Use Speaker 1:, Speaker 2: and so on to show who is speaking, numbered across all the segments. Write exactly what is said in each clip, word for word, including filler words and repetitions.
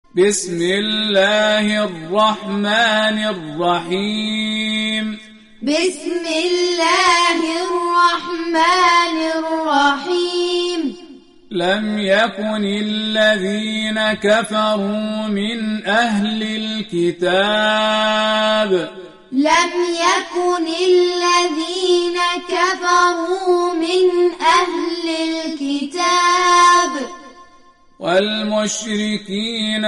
Speaker 1: بسم الله الرحمن الرحيم
Speaker 2: بسم الله الرحمن الرحيم
Speaker 1: لم يكن الذين كفروا من أهل الكتاب
Speaker 2: لم يكن الذين كفروا من أهل الكتاب
Speaker 1: والمشركين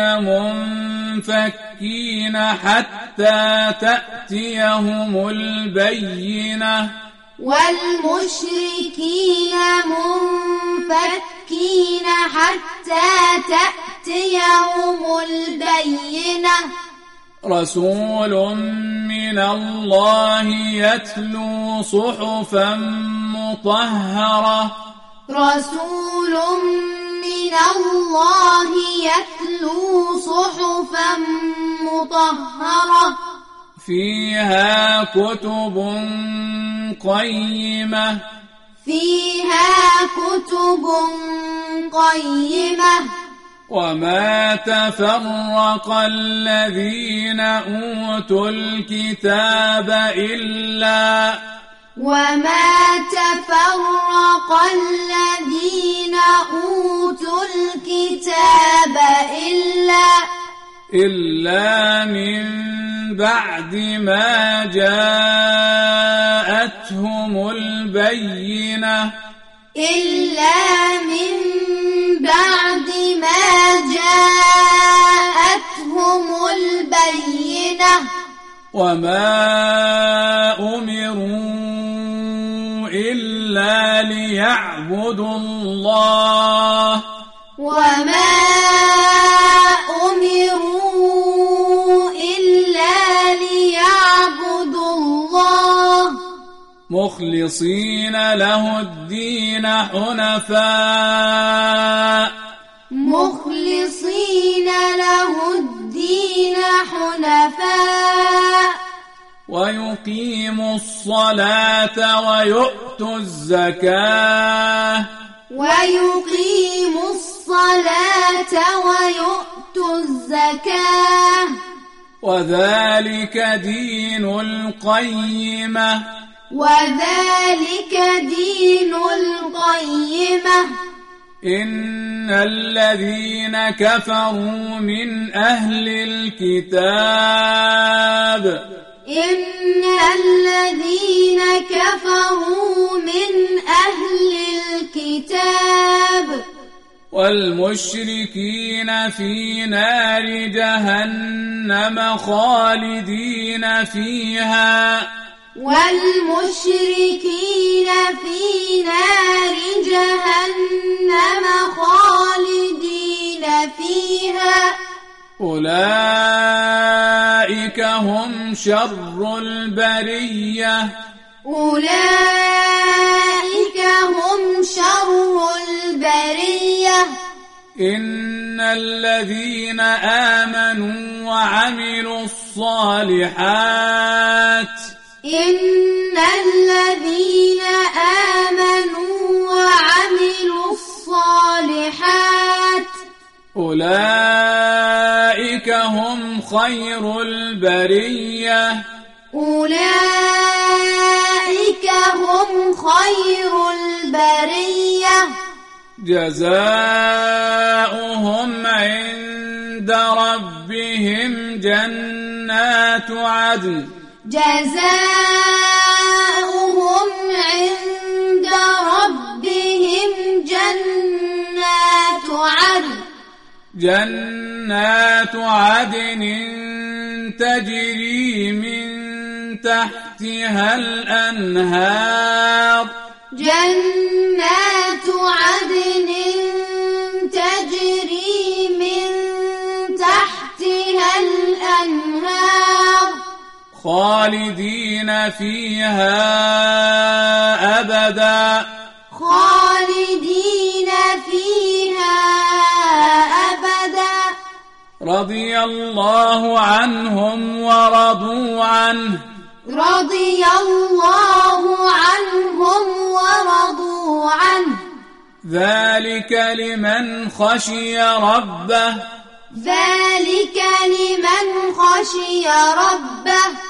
Speaker 1: منفكين حتى تأتيهم البينة
Speaker 2: والمشركين منفكين حتى تأتيهم البينة
Speaker 1: رسول من الله يتلو صحفا مطهرة
Speaker 2: رسول من الله يتلو صحفا مطهرة
Speaker 1: فيها كتب قيمة
Speaker 2: فيها كتب قيمة
Speaker 1: وما تفرق الذين أوتوا الكتاب إلا
Speaker 2: وما تفرق الذين أوتوا الكتاب إلا
Speaker 1: إلا من بعد ما جاءتهم البينة
Speaker 2: إلا من بعد ما جاءتهم البينة
Speaker 1: وما أمروا إلا ليعبدوا الله
Speaker 2: وما أمروا إلا ليعبدوا الله
Speaker 1: مخلصين له الدين حنفاء
Speaker 2: مخلصين له الدين حنفاء
Speaker 1: ويقيموا الصلاة ويؤتوا الزكاة
Speaker 2: ويقيموا الصلاة ويؤتوا الزكاة
Speaker 1: وذلك دين القيمة
Speaker 2: وذلك دين القيمة
Speaker 1: إن الذين كفروا من أهل الكتاب
Speaker 2: إن الذين كفروا من أهل الكتاب
Speaker 1: والمشركين في نار جهنم خالدين فيها
Speaker 2: والمشركين في نار جهنم خالدين فيها
Speaker 1: أولئك هم شر البرية
Speaker 2: أولئك هم شر البرية
Speaker 1: إن الذين آمنوا وعملوا الصالحات
Speaker 2: إن الذين آمنوا وعملوا الصالحات
Speaker 1: أولئك هم خير البرية
Speaker 2: أولئك هم خير البرية
Speaker 1: جزاؤهم عند ربهم جنات عدن
Speaker 2: جزاؤهم عند ربهم جنات عدن
Speaker 1: جنات عدن تجري من تحتها الأنهار
Speaker 2: جنات عدن تجري من تحتها الأنهار
Speaker 1: خالدين فيها أبدا
Speaker 2: خالدين فيها أبدا
Speaker 1: رضي الله عنهم ورضوا عنه
Speaker 2: رضي الله عنهم ورضوا عنه
Speaker 1: ذلك لمن خشي ربه
Speaker 2: ذلك خشي ربه